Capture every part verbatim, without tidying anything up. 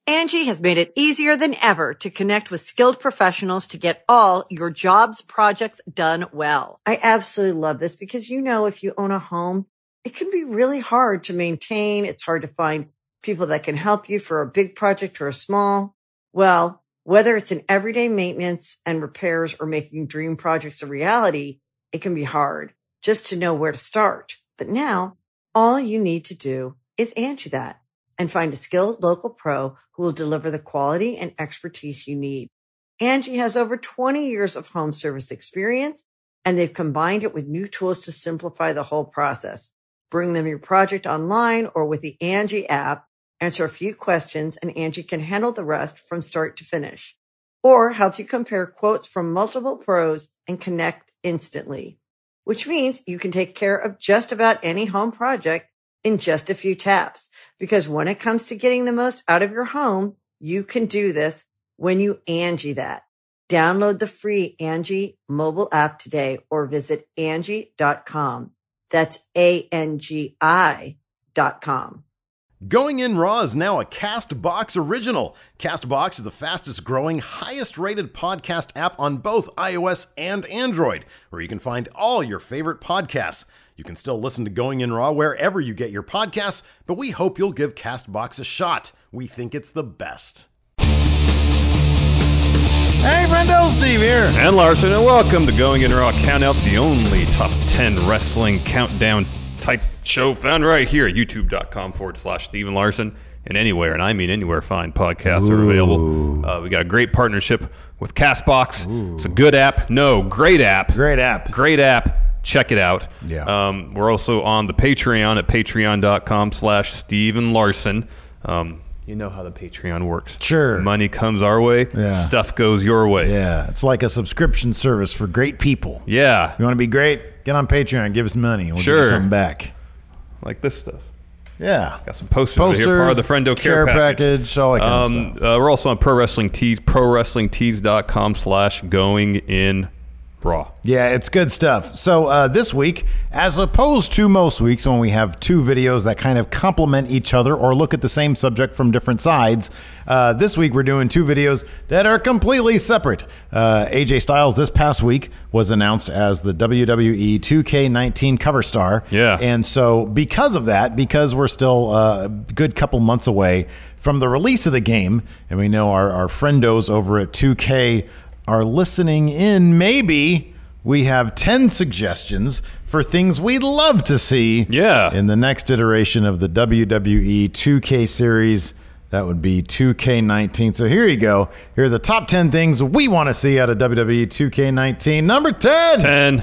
Angie has made it easier than ever to connect with skilled professionals to get all your jobs projects done well. I absolutely love this because, you know, if you own a home, it can be really hard to maintain. It's hard to find people that can help you for a big project or a small. Well, whether it's in everyday maintenance and repairs or making dream projects a reality, it can be hard just to know where to start. But now all you need to do is Angie that and find a skilled local pro who will deliver the quality and expertise you need. Angie has over twenty years of home service experience, and they've combined it with new tools to simplify the whole process. Bring them your project online or with the Angie app, answer a few questions, and Angie can handle the rest from start to finish. Or help you compare quotes from multiple pros and connect instantly, which means you can take care of just about any home project in just a few taps. Because when it comes to getting the most out of your home, you can do this when you Angie that. Download the free Angie mobile app today or visit Angie dot com. That's A N G I dot com. Going In Raw is now a CastBox original. CastBox is the fastest growing, highest rated podcast app on both iOS and Android, where you can find all your favorite podcasts. You can still listen to Going In Raw wherever you get your podcasts, but we hope you'll give CastBox a shot. We think it's the best. Hey, friendo, Steve here. And Larson, and welcome to Going In Raw Count Out, the only top ten wrestling countdown type show found right here at youtube.com forward slash Steven Larson. And anywhere, and I mean anywhere, fine podcasts Ooh. are available. Uh, we got a great partnership with CastBox. Ooh. It's a good app. No, great app. Great app. Great app. Check it out. Yeah. Um, we're also on the Patreon at patreon.com slash Steven Larson. Um, you know how the Patreon works. Sure. Money comes our way. Yeah. Stuff goes your way. Yeah. It's like a subscription service for great people. Yeah. You want to be great? Get on Patreon. Give us money. We'll sure. give you something back. Like this stuff. Yeah. Got some posters, posters over here, part of the Friendo Care, care package. package. All that kind um, of stuff. Uh, we're also on Pro Wrestling Tees, pro wrestling tees dot com slash going in raw. Yeah, it's good stuff. So uh, this week, as opposed to most weeks when we have two videos that kind of complement each other or look at the same subject from different sides, uh, this week we're doing two videos that are completely separate. Uh, A J Styles this past week was announced as the W W E two K nineteen cover star. Yeah. And so because of that, because we're still uh, a good couple months away from the release of the game, and we know our, our friendos over at two K are listening in, maybe we have ten suggestions for things we'd love to see yeah. in the next iteration of the W W E two K series. That would be two K nineteen. So here you go. Here are the top ten things we want to see out of W W E two K nineteen. Number ten. ten.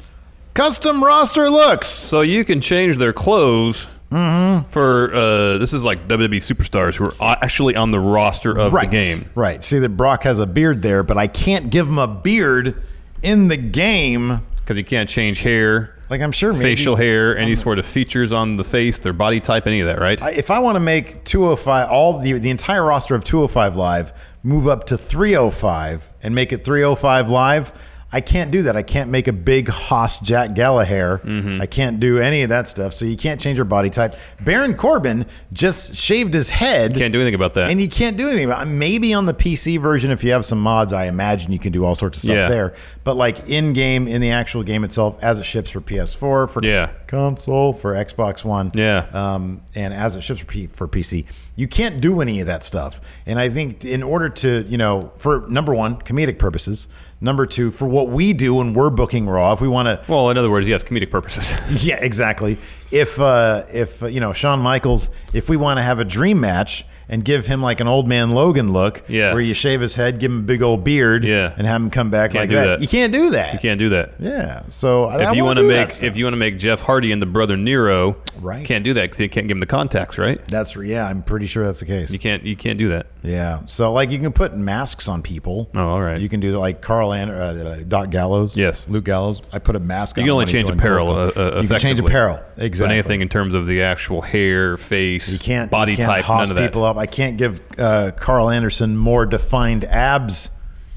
Custom roster looks. So you can change their clothes Mm-hmm. for, uh, this is like W W E superstars who are actually on the roster of right. the game. Right. See that Brock has a beard there, but I can't give him a beard in the game. Because you can't change hair. Like I'm sure maybe. Facial hair, any sort of features on the face, their body type, any of that, right? I, if I want to make two oh five, all the the entire roster of two oh five Live move up to three oh five and make it three oh five Live, I can't do that. I can't make a big Haas Jack Gallagher. Mm-hmm. I can't do any of that stuff. So you can't change your body type. Baron Corbin just shaved his head. Can't do anything about that. And you can't do anything about it. Maybe on the P C version, if you have some mods, I imagine you can do all sorts of stuff yeah. there. But like in-game, in the actual game itself, as it ships for P S four, for yeah. console, for Xbox One, yeah, um, and as it ships for, P- for P C, you can't do any of that stuff. And I think in order to, you know, for number one, comedic purposes, number two, for what we do when we're booking Raw, if we want to... Well, in other words, yes, comedic purposes. Yeah, exactly. If, uh, if uh, you know, Shawn Michaels, if we want to have a dream match and give him like an old man Logan look, yeah. where you shave his head, give him a big old beard, yeah. and have him come back can't like do that. that. You can't do that. You can't do that. Yeah. So if I you want to do make that if you want to make Jeff Hardy and the brother Nero, right? Can't do that because you can't give him the contacts, right? That's yeah. I'm pretty sure that's the case. You can't you can't do that. Yeah. So like you can put masks on people. Oh, all right. You can do that like Carl and uh, Doc Gallows. Yes. Luke Gallows. I put a mask. You on can only change apparel. Uh, uh, you can change apparel. Exactly. But anything in terms of the actual hair, face, you can't, body you can't type, hoss none of that. people up. I can't give uh, Carl Anderson more defined abs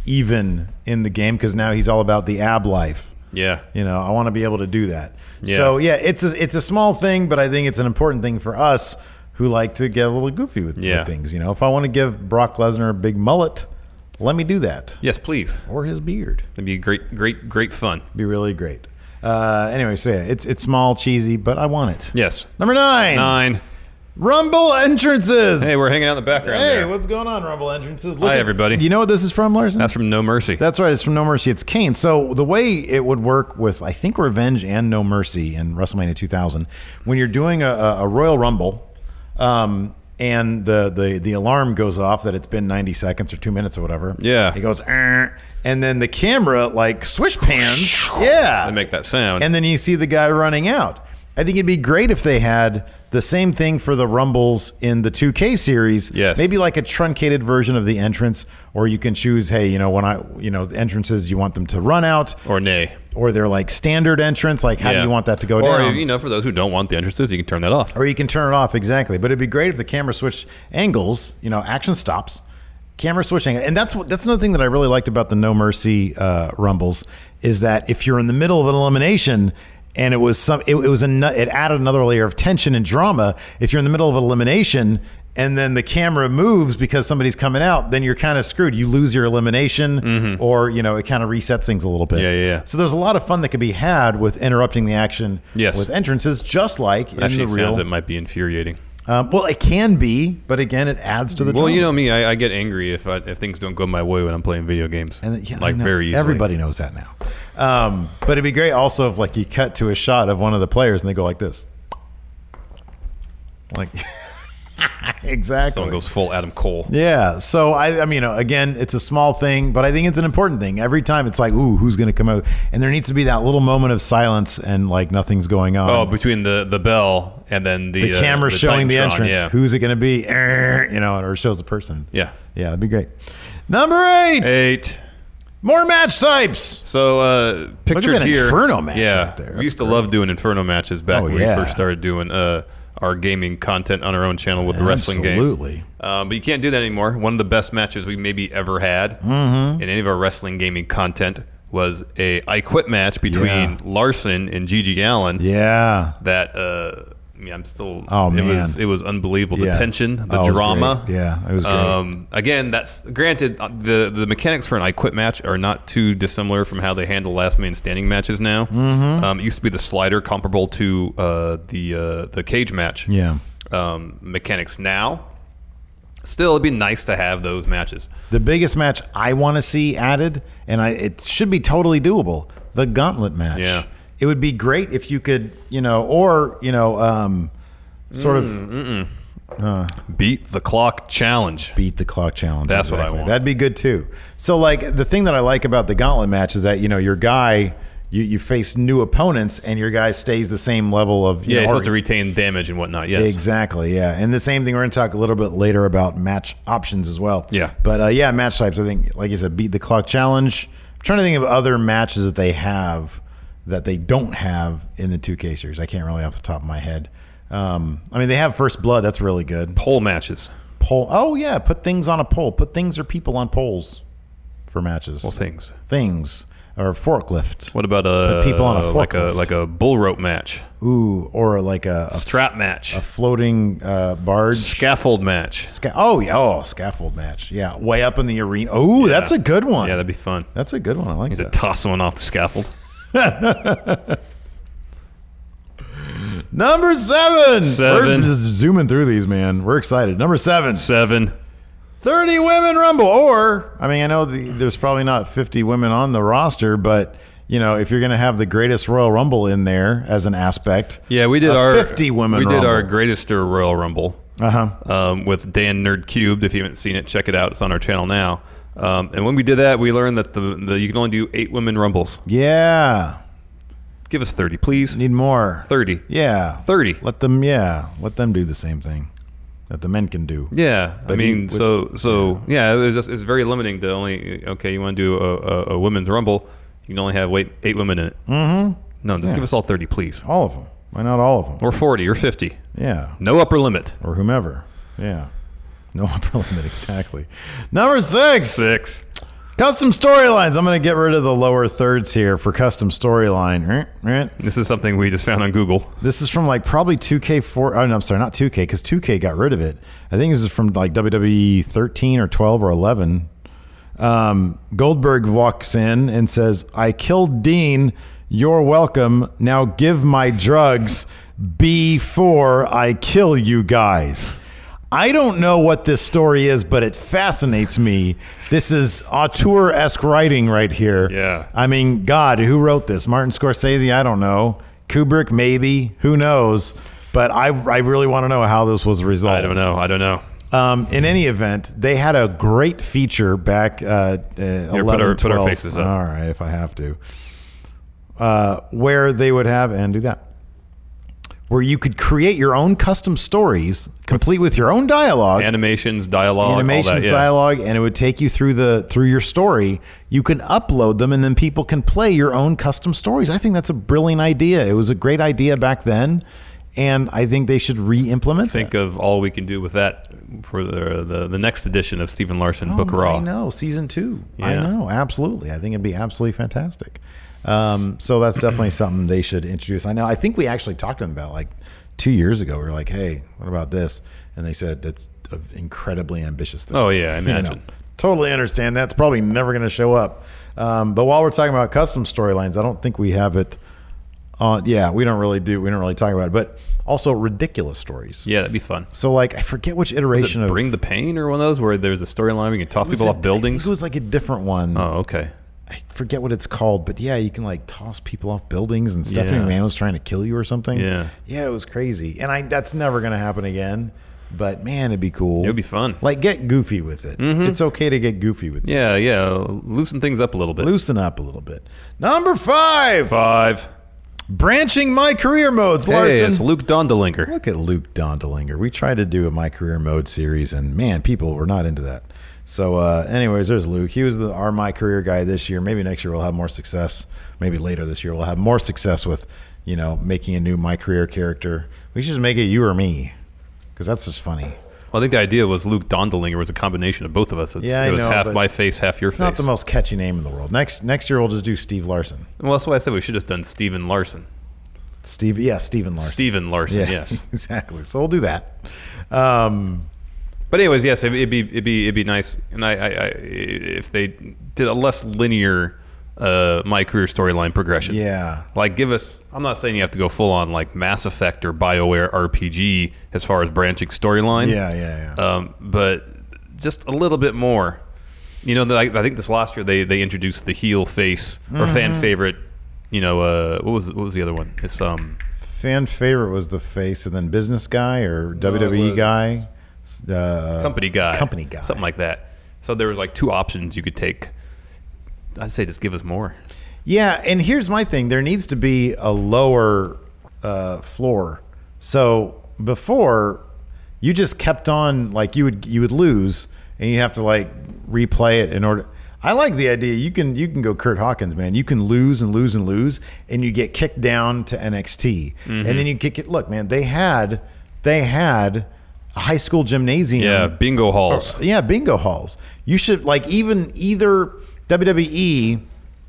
even in the game because now he's all about the ab life. Yeah. You know, I want to be able to do that. Yeah. So yeah, it's a, it's a small thing, but I think it's an important thing for us who like to get a little goofy with, Yeah. with things. You know, if I want to give Brock Lesnar a big mullet, let me do that. Yes, please. Or his beard. It'd be great, great, great fun. Be really great. Uh, anyway, so yeah, it's it's small, cheesy, but I want it. Yes. Number nine. Nine. Rumble entrances. Hey, we're hanging out in the background Hey, there. what's going on, Rumble entrances? Look Hi, at- everybody. You know what this is from, Larson? That's from No Mercy. That's right. It's from No Mercy. It's Kane. So the way it would work with, I think, Revenge and No Mercy in WrestleMania two thousand, when you're doing a, a, a Royal Rumble, um, and the, the the alarm goes off that it's been ninety seconds or two minutes or whatever. Yeah. It goes, "Er," and then the camera like swish pans. Yeah. They make that sound. And then you see the guy running out. I think it'd be great if they had the same thing for the Rumbles in the two K series. Yes. Maybe like a truncated version of the entrance, or you can choose, hey, you know, when I, you know, the entrances, you want them to run out, or nay. or they're like standard entrance. Like, how Yeah. do you want that to go or, down? you know, for those who don't want the entrances, you can turn that off. Or you can turn it off, exactly. But it'd be great if the camera switched angles, you know, action stops, camera switching. And that's what that's another thing that I really liked about the No Mercy uh, Rumbles, is that if you're in the middle of an elimination and it was some, it, it was a, it added another layer of tension and drama. If you're in the middle of an elimination and then the camera moves because somebody's coming out, then you're kind of screwed. You lose your elimination, Mm-hmm. or, you know, it kind of resets things a little bit. Yeah, yeah, yeah. So there's a lot of fun that could be had with interrupting the action Yes. with entrances, just like in Actually, the it real. sounds it might be infuriating. Um, well, it can be, but again, it adds to the Well, drama. you know me, I, I get angry if I, if things don't go my way when I'm playing video games. And yeah, I like know. very easily. Everybody knows that now. Um, but it'd be great also if like you cut to a shot of one of the players and they go like this, like exactly. Someone goes full Adam Cole. Yeah. So I, I mean, again, it's a small thing, but I think it's an important thing. Every time it's like, ooh, who's going to come out? And there needs to be that little moment of silence and like nothing's going on. Oh, between the, the bell and then the the camera uh, the showing the Titantron, entrance. Yeah. Who's it going to be? Er, you know, or shows the person. Yeah. Yeah, that'd be great. Number eight. Eight. More match types. So uh, pictured that here. Inferno match Yeah, right there. we used to That's love great. doing Inferno matches back Oh, when yeah. we first started doing uh, our gaming content on our own channel with the wrestling games. Absolutely. Um, but you can't do that anymore. One of the best matches we maybe ever had Mm-hmm. in any of our wrestling gaming content was a I Quit match between Yeah. Larson and Gigi Allen. Yeah. That uh, I mean, I'm still. Oh, it man. was it was unbelievable. Yeah. The tension, the Oh, it was drama. great. Yeah, it was great. Um, again, that's granted. uh, the The mechanics for an I Quit match are not too dissimilar from how they handle last man standing matches now. Mm-hmm. Um, it used to be the slider comparable to uh, the uh, the cage match. Yeah. Um, mechanics now. Still, it'd be nice to have those matches. The biggest match I want to see added, and I, it should be totally doable, the gauntlet match. Yeah. It would be great if you could, you know, or, you know, um, sort Mm, of Beat the clock challenge. beat the clock challenge. That's what I want. That'd be good too. So, like, the thing that I like about the gauntlet match is that, you know, your guy, you, you face new opponents and your guy stays the same level of, you Yeah, know, you're or- supposed to retain damage and whatnot. Yes. Exactly, yeah. And the same thing, we're going to talk a little bit later about match options as well. Yeah. But uh, yeah, match types, I think, like you said, beat the clock challenge. I'm trying to think of other matches that they have that they don't have in the two K series. I can't really off the top of my head. Um, I mean, they have First Blood. That's really good. Pole matches. Pole. Oh, yeah. Put things on a pole. Put things or people on poles for matches. Well, things. Things. Or forklift. What about a Put people on a like a forklift. like a bull rope match, Ooh, or like a, a, strap match, a floating uh, barge. scaffold match? Sca- oh yeah, oh scaffold match. Yeah, way up in the arena. Oh, that's a good one. Yeah, that'd be fun. That's a good one. I like Is that. it toss someone off the scaffold? Number seven. Seven. We're just zooming through these, man. We're excited. Number seven. Seven. thirty women rumble. Or I mean, I know the, there's probably not fifty women on the roster, but you know, if you're going to have the greatest Royal Rumble in there as an aspect, Yeah, we did a our fifty women. We did rumble. our greatest Royal Rumble Uh huh. um, with Dan Nerd Cubed. If you haven't seen it, check it out. It's on our channel now. Um, and when we did that, we learned that the, the you can only do eight women rumbles. Yeah. Give us thirty, please. Need more. Thirty. Yeah. Thirty. Let them. Yeah. Let them do the same thing that the men can do. Yeah, I But mean, he would- so so yeah, it was just, it's very limiting to only okay. You want to do a, a, a women's rumble, you can only have eight, eight women in it. Mm-hmm. No, just Yeah. give us all thirty, please, All of them. Why not all of them? or forty, or fifty. Yeah. No upper limit. Or whomever. Yeah. No upper limit, exactly. Number six. Six. Custom storylines. I'm going to get rid of the lower thirds here for custom storyline. Right, right. This is something we just found on Google. This is from like probably two K four. Oh, no, I'm sorry, not two K, because two K got rid of it. I think this is from like W W E thirteen or twelve or eleven. Um, Goldberg walks in and says, I killed Dean. You're welcome. Now give my drugs before I kill you guys. I don't know what this story is, but it fascinates me. This is auteur-esque writing right here. Yeah. I mean, God, who wrote this? Martin Scorsese? I don't know. Kubrick? Maybe. Who knows? But I, I really want to know how this was resolved. I don't know. I don't know. Um, in any event, they had a great feature back uh, uh, Here, eleven, put our, twelve. put our faces up. All right, if I have to. Uh, where they would have, and do that. Where you could create your own custom stories, complete with your own dialogue, Animations, dialogue, animations, all that, yeah. dialogue, and it would take you through the through your story. You can upload them, and then people can play your own custom stories. I think that's a brilliant idea. It was a great idea back then, and I think they should re-implement. Think that. of all we can do with that for the the, the next edition of Stephen Larson Oh, Book of Raw. I know, season two. I Yeah. know, absolutely. I think it'd be absolutely fantastic. Um, so that's definitely something they should introduce. I know. I think we actually talked to them about like two years ago. We were like, "Hey, what about this?" And they said that's an incredibly ambitious thing. Oh, yeah, I You know, imagine. totally understand. That's probably never going to show up. Um, but while we're talking about custom storylines, I don't think we have it on. Yeah, we don't really do. We don't really talk about it. But also ridiculous stories. Yeah, that'd be fun. So like, I forget which Was iteration it of Bring the Pain or one of those where there's a storyline where you can toss it was people a- off buildings? I think it was like a different one. Oh, okay. I forget what it's called, but yeah, you can like toss people off buildings, and Stephanie Yeah. McMahon was trying to kill you or something. Yeah. yeah, it was crazy, and I that's never gonna happen again. But man, it'd be cool. It would be fun. Like get goofy with it. It's okay to get goofy with it. Yeah, yeah. Loosen things up a little bit. Loosen up a little bit. Number five, Five. branching my career modes. Hey, Larson, it's Luke Dondelinger. look at Luke Dondelinger. We tried to do a my career mode series, and man, people were not into that. So, uh, anyways, there's Luke. He was the our my career guy this year. Maybe next year we'll have more success. Maybe later this year we'll have more success with, you know, making a new my career character. We should just make it you or me, because that's just funny. Well, I think the idea was Luke Dondelinger was a combination of both of us. It's, Yeah, I it was know, half but my face, half your It's face. not the most catchy name in the world. Next next year we'll just do Steve Larson. Well, that's why I said we should have done Stephen Larson. Steve, yeah, Steven Larson. Stephen Larson, Yeah, yes. exactly. So we'll do that. Um, But anyways, yes, it'd, it'd be it'd be it'd be nice, and I, I, I if they did a less linear uh, my career storyline progression. yeah. Like, give us. I'm not saying you have to go full on like Mass Effect or BioWare R P G as far as branching storyline. Yeah, yeah, yeah. Um, but just a little bit more. You know, the, I, I think this last year they they introduced the heel face or Mm-hmm. fan favorite. You know, uh, what was what was the other one? It's um. Fan favorite was the face, and then business guy or W W E was- guy. Uh, company guy, company guy. something like that. So there was like two options you could take. I'd say just give us more. Yeah, and here's my thing. There needs to be a lower uh, floor. So before, you just kept on, like you would you would lose, and you have to like replay it in order. I like the idea. You can you can go Kurt Hawkins, man. You can lose and lose and lose, and you get kicked down to N X T, and then you kick it. Look, man, they had they had a high school gymnasium. Yeah, bingo halls. Or- yeah, bingo halls. You should like even either W W E,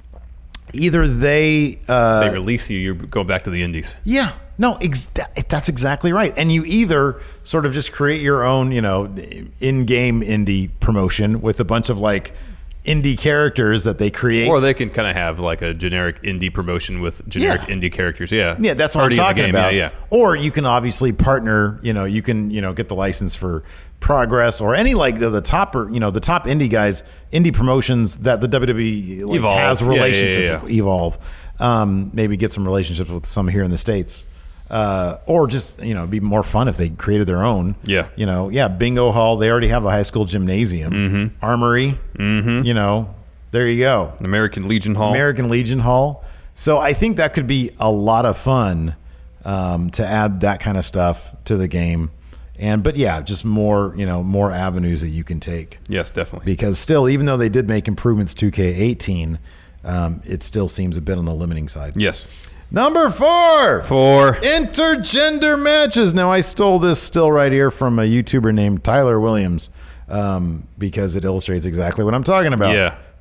either they uh, they release you, you're going back to the indies. yeah, no, ex- that- that's exactly right. And you either sort of just create your own, you know, in-game indie promotion with a bunch of like indie characters that they create. Or they can kind of have like a generic indie promotion with generic Yeah. indie characters. Yeah. Yeah, that's what Already in I'm the talking game. about. Yeah, yeah. Or you can obviously partner. You know, you can you know get the license for Progress or any like the, the top or you know the top indie guys, indie promotions that the W W E like, Evolve. has Yeah, yeah, yeah, relationships yeah. with. Evolve. Um, maybe get some relationships with some here in the States. Uh, or just you know it'd be more fun if they created their own. Yeah. You know, yeah, bingo hall. They already have a high school gymnasium, Mm-hmm. armory. Mm-hmm. You know, there you go. American Legion Hall. American Legion Hall. So I think that could be a lot of fun um, to add that kind of stuff to the game. And but yeah, just more you know more avenues that you can take Yes, definitely. because still, even though they did make improvements to two K eighteen, um, it still seems a bit on the limiting side. Yes. Number four. For Intergender matches. Now, I stole this still right here from a YouTuber named Tyler Williams um, because it illustrates exactly what I'm talking about. Yeah.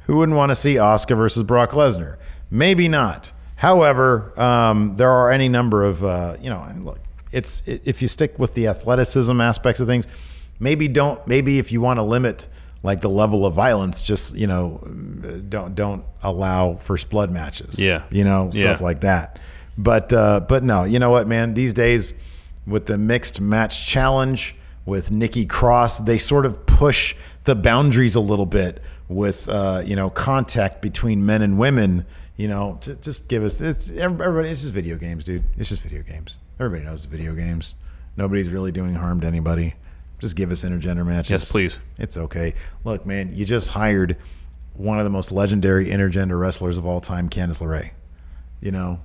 Who wouldn't want to see Asuka versus Brock Lesnar? Maybe not. However, um, there are any number of, uh, you know, look, it's if you stick with the athleticism aspects of things, maybe don't, maybe if you want to limit like the level of violence, just, you know, don't don't allow first blood matches. Yeah. You know, stuff yeah. like that. But uh, but no, you know what, man? These days with the mixed match challenge with Nikki Cross, they sort of push the boundaries a little bit with uh, you know, contact between men and women. You know, to, just give us it's everybody. It's just video games, dude. It's just video games. Everybody knows the video games. Nobody's really doing harm to anybody. Just give us intergender matches. Yes, please. It's okay. Look, man, you just hired one of the most legendary intergender wrestlers of all time, Candice LeRae. You know,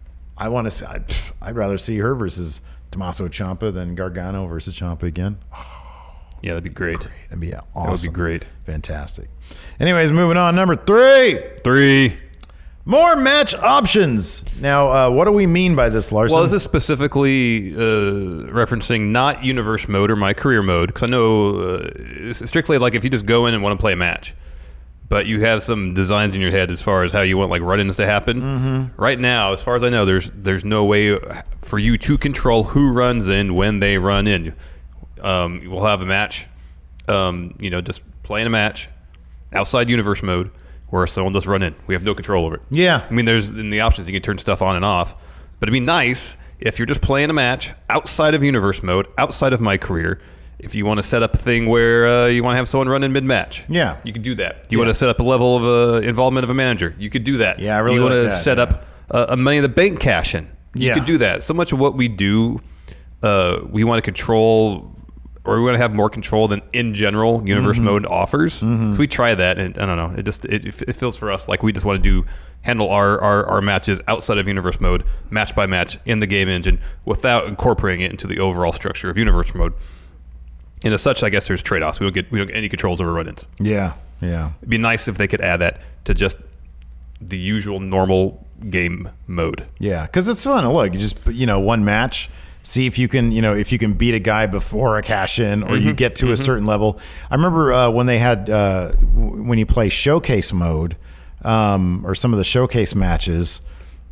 I want to see. I'd, I'd rather see her versus Tommaso Ciampa than Gargano versus Ciampa again. Oh, yeah, that'd be great. great. That'd be awesome. That would be great. Fantastic. Anyways, moving on. Number three. Three. More match options. Now, uh, what do we mean by this, Larson? Well, is this specifically uh, referencing not universe mode or my career mode? Because I know uh, it's strictly like if you just go in and want to play a match, but you have some designs in your head as far as how you want like run-ins to happen. Mm-hmm. Right now, as far as I know, there's there's no way for you to control who runs in when they run in. Um, we'll have a match, um, you know, just playing a match outside universe mode, where someone just run in. We have no control over it. Yeah. I mean, there's in the options you can turn stuff on and off, but it'd be nice if you're just playing a match outside of universe mode, outside of my career. If you want to set up a thing where uh, you want to have someone run in mid-match, yeah, you could do that. Do you yeah. want to set up a level of uh, involvement of a manager? You could do that. Yeah, I really You want like to that, set yeah. up a, a Money in the Bank cash-in? You Yeah. could do that. So much of what we do, uh, we want to control, or we want to have more control than in general universe Mm-hmm. mode offers. Mm-hmm. So we try that, and I don't know. It just it, it feels for us like we just want to do handle our, our, our matches outside of universe mode, match by match in the game engine, without incorporating it into the overall structure of universe mode. And as such, I guess there's trade-offs. We don't get we don't get any controls over run-ins. Yeah, yeah. It'd be nice if they could add that to just the usual normal game mode. Yeah, because it's fun. Look, you just, you know, one match, see if you can, you know, if you can beat a guy before a cash in, or Mm-hmm. you get to mm-hmm. a certain level. I remember uh, when they had uh, w- when you play showcase mode, um, or some of the showcase matches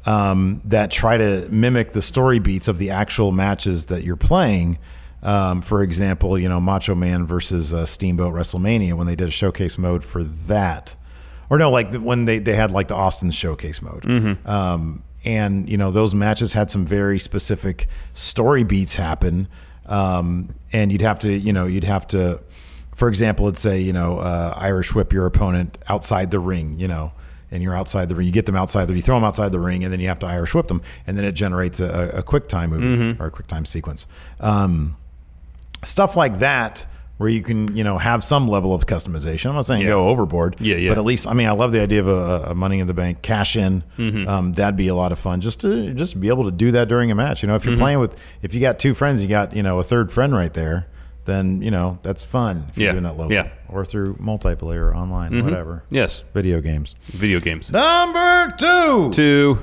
um, that try to mimic the story beats of the actual matches that you're playing. Um, for example, you know, Macho Man versus uh, Steamboat WrestleMania, when they did a showcase mode for that. Or no, like the, when they, they had like the Austin showcase mode. Mm-hmm. Um, and, you know, those matches had some very specific story beats happen. Um, and you'd have to, you know, you'd have to, for example, it'd say, you know, uh, Irish whip your opponent outside the ring, you know, and you're outside the ring. You get them outside the ring, you throw them outside the ring, and then you have to Irish whip them. And then it generates a, a quick time movie Mm-hmm. or a quick time sequence. Um, stuff like that, where you can, you know, have some level of customization. I'm not saying Yeah. go overboard, Yeah, yeah. but at least, I mean, I love the idea of a, a Money in the Bank cash in. Mm-hmm. Um, that'd be a lot of fun, just to just to be able to do that during a match. You know, if you're Mm-hmm. playing with, if you got two friends, you got, you know, a third friend right there, then, you know, that's fun if you're Yeah. doing that local, Yeah. or through multiplayer, online, Mm-hmm. whatever. Yes, Video games. video games. Number two, Two,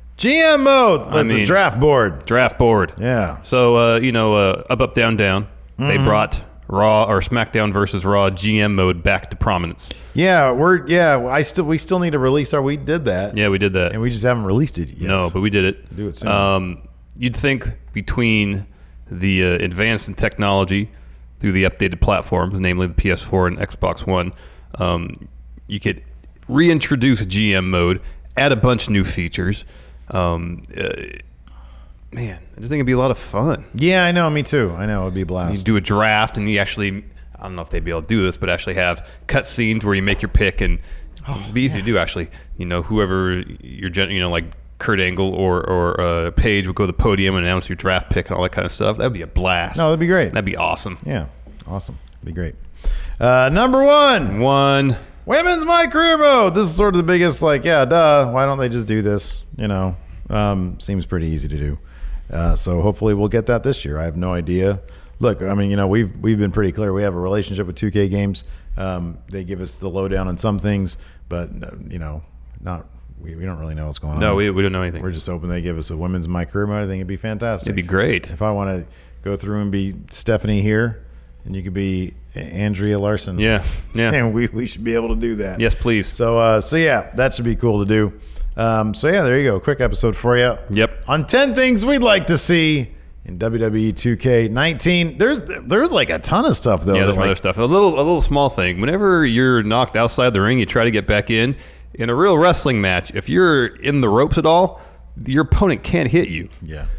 G M mode. That's mean- a draft board. draft board. Yeah. So, uh, you know, uh, up, up, down, down. Mm-hmm. They brought Raw or SmackDown versus Raw G M mode back to prominence. Yeah, we're yeah. I still we still need to release our. We did that. Yeah, we did that. and we just haven't released it yet. No, but we did it. Do it soon. Um, you'd think between the uh, advance in technology through the updated platforms, namely the P S four and Xbox One, um, you could reintroduce G M mode, add a bunch of new features. Um, uh, man, I just think it'd be a lot of fun. Yeah, I know. Me too. I know it'd be a You blast. do a draft, and you actually, I don't know if they'd be able to do this, but actually have cut scenes where you make your pick, and it'd be easy to do, actually. You know, whoever your, gen- you know, like Kurt Angle or, or uh, Paige would go to the podium and announce your draft pick and all that kind of stuff. That'd be a blast. No, that'd be great. That'd be awesome. Yeah, awesome. Be great. Uh, number one, One. women's My Career Mode. This is sort of the biggest. Like, yeah, duh. Why don't they just do this? You know, um, seems pretty easy to do. Uh, so hopefully we'll get that this year. I have no idea. Look, I mean, you know, we've we've been pretty clear. We have a relationship with two K Games. Um, they give us the lowdown on some things, but you know, not we, we don't really know what's going No, on. we, we don't know anything. We're just hoping they give us a women's My Career Mode. I think it'd be fantastic. It'd be great. If I want to go through and be Stephanie here and you could be Andrea Larson. Yeah, yeah. And we, we should be able to do that. Yes, please. So, uh, so yeah, that should be cool to do. Um, so yeah, there you go. Quick episode for you. Yep. On ten things we'd like to see in W W E two K nineteen. There's there's like a ton of stuff though. Yeah, there's like, other stuff. A little a little small thing. Whenever you're knocked outside the ring, you try to get back in. In a real wrestling match, if you're in the ropes at all, your opponent can't hit you. Yeah.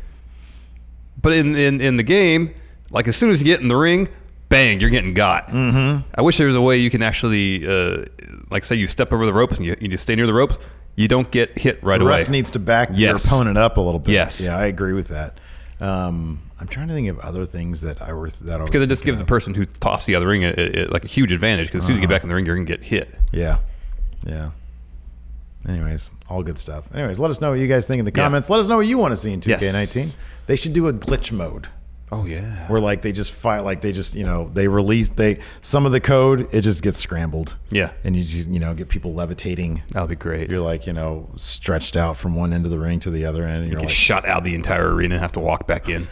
But in in, in the game, like as soon as you get in the ring, bang, you're getting got. Mm-hmm. I wish there was a way you can actually, uh, like say you step over the ropes and you, you just stay near the ropes, you don't get hit right the away. The ref needs to back yes. your opponent up a little bit. Yes. Yeah, I agree with that. Um, I'm trying to think of other things that I were that I was because it just gives of. the person who tossed you out of the ring a, a, a, like a huge advantage. Because as soon as you get back in the ring, you're gonna get hit. Yeah, yeah. Anyways, all good stuff. Anyways, let us know what you guys think in the comments. Yeah. Let us know what you want to see in two K nineteen. Yes. They should do a glitch mode. Oh yeah, where like they just fight, like they just you know they release they some of the code it just gets scrambled. Yeah, and you just, you know get people levitating. That'll be great. You're like you know stretched out from one end of the ring to the other end. And you you're get like, shot out the entire arena and have to walk back in.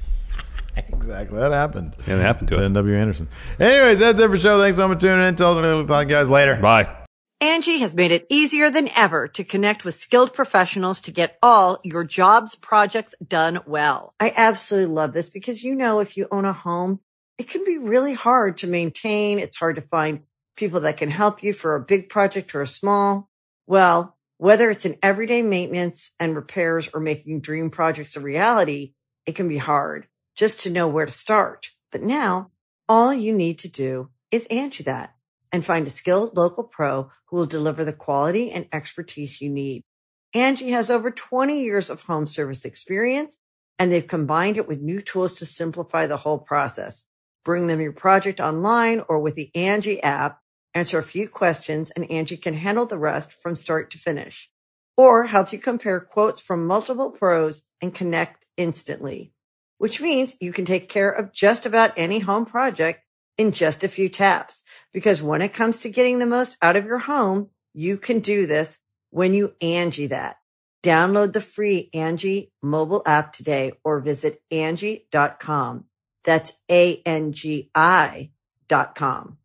Exactly, that happened. Yeah, that happened to, to us. N W Anderson. Anyways, that's it for the show. Thanks so much for tuning in. Tell the guys later. Bye. Angie has made it easier than ever to connect with skilled professionals to get all your jobs projects done well. I absolutely love this because, you know, if you own a home, it can be really hard to maintain. It's hard to find people that can help you for a big project or a small. Well, whether it's in everyday maintenance and repairs or making dream projects a reality, it can be hard just to know where to start. But now all you need to do is Angie that. And find a skilled local pro who will deliver the quality and expertise you need. Angie has over twenty years of home service experience, and they've combined it with new tools to simplify the whole process. Bring them your project online or with the Angie app, answer a few questions, and Angie can handle the rest from start to finish. Or help you compare quotes from multiple pros and connect instantly. Which means you can take care of just about any home project in just a few taps. Because when it comes to getting the most out of your home, you can do this when you Angie that. Download the free Angie mobile app today or visit Angie dot com. That's A N G I dot com.